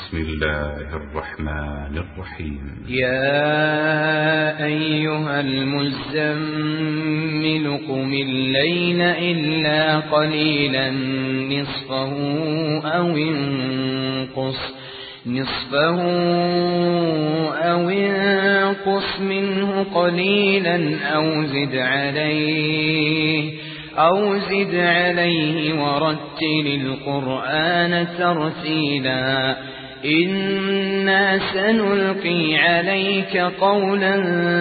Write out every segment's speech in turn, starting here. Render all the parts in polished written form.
بسم الله الرحمن الرحيم. يا أيها المزمل قم الليل إلا قليلا نصفه أو انقص منه قليلا أو زد عليه ورتل القرآن ترتيلا إنا سنلقي عليك قولا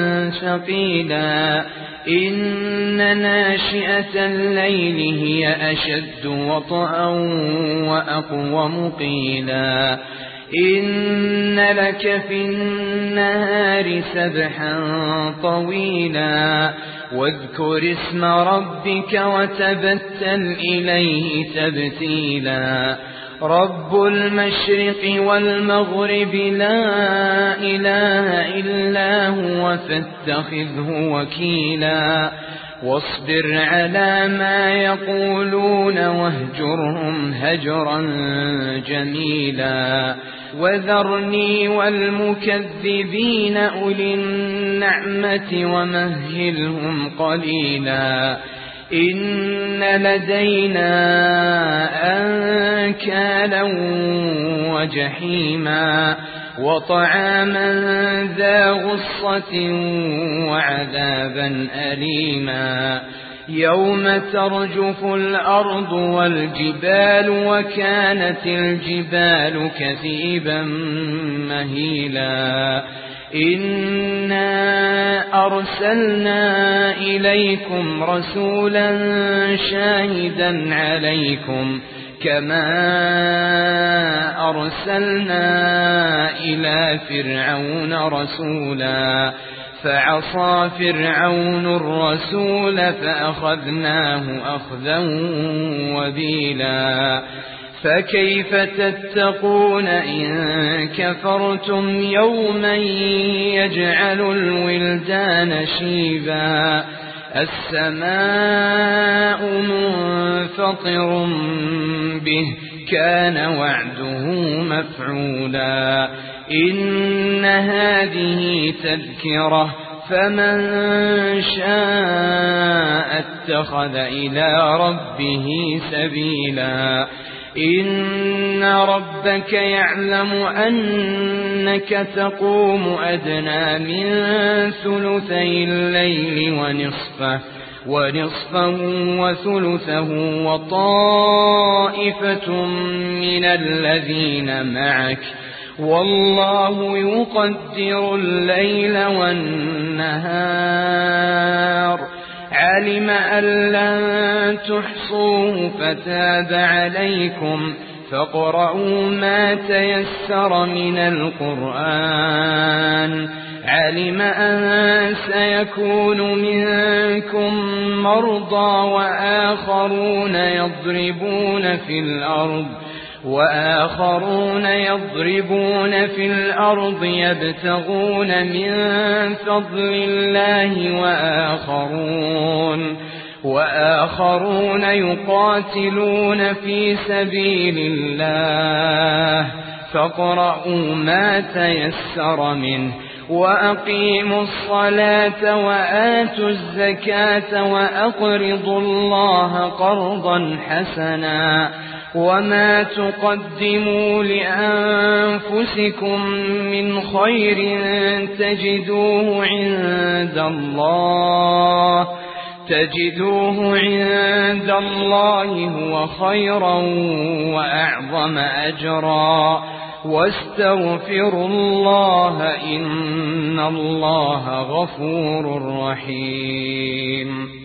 ثقيلا إن ناشئة الليل هي أشد وطئا وأقوم قيلا إن لك في النهار سبحا طويلا واذكر اسم ربك وتبتل إليه تبتيلا رب المشرق والمغرب لا إله إلا هو فاتخذه وكيلا واصبر على ما يقولون واهجرهم هجرا جميلا وذرني والمكذبين أولي النعمة ومهلهم قليلا إن لدينا أنكالا وجحيما وطعاما ذا غصة وعذابا أليما يوم ترجف الأرض والجبال وكانت الجبال كثيبا مهيلا إنا أرسلنا إليكم رسولا شاهدا عليكم كما أرسلنا إلى فرعون رسولا فعصى فرعون الرسول فأخذناه أخذا وبيلا فكيف تتقون إن كفرتم يوما يجعل الولدان شيبا السماء منفطر به كان وعده مفعولا إن هذه تذكرة فمن شاء اتخذ إلى ربه سبيلا إن ربك يعلم أنك تقوم أدنى من ثلثي الليل ونصفه وثلثه وطائفة من الذين معك والله يقدر الليل والنهار علم أن لن تحصوه فتاب عليكم فاقرؤوا ما تيسر من القرآن علم أن سيكون منكم مرضى وآخرون يضربون في الأرض يبتغون من فضل الله وآخرون يقاتلون في سبيل الله فاقرؤوا ما تيسر منه وأقيموا الصلاة وآتوا الزكاة وأقرضوا الله قرضا حسنا وما تقدموا لأنفسكم من خير تجدوه عند الله هو خيرا وأعظم أجرا واستغفروا الله إن الله غفور رحيم.